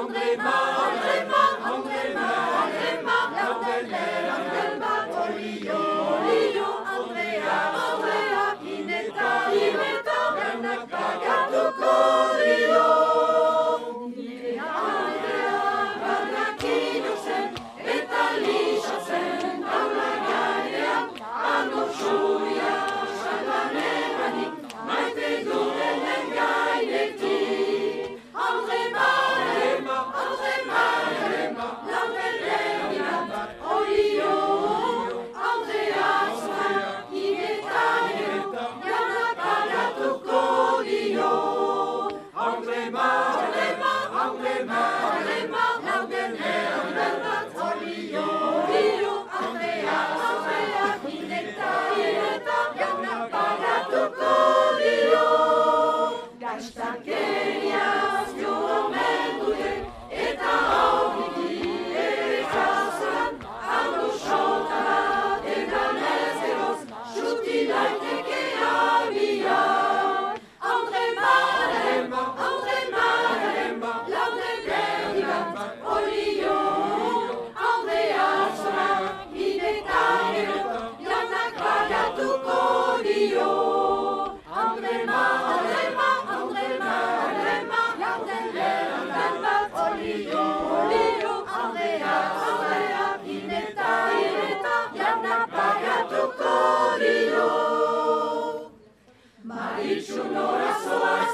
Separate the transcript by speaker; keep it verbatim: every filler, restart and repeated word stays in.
Speaker 1: André Mar, André Mar, André Mar, André Mar, Laudel, Laudel, Olio, Olio, Andrea, Andrea, Ineta, Ineta, denak pagatuko dio. Andrea, badakio zen, eta lisa zen, taula gainean, ano txuria, salbaneranik, maite dutenen gainetik. André Mar, André Mar, Laudel, Olio, Andrea, Ineta, denak pagatuko dio. André Mar, André Mar, André Mar, André Mar, Laudel, Laudel, Olio, Olio, Andrea, Andrea, Ineta, Ineta, denak pagatuko dio. Gaiztakeriaz jo omen dute, eta aurriki ezazan, hando sotara eganez eroz, suti daiteke abian. André Mar, André Mar, Laudel, Olio, Andrea, Ineta, denak pagatuko dio. André Mar, André Mar, André Mar, André Mar, Laudel, Olio, Olio, Andrea, Andrea, Ineta, Ineta, denak pagatuko dio. Maritxu nora zoaz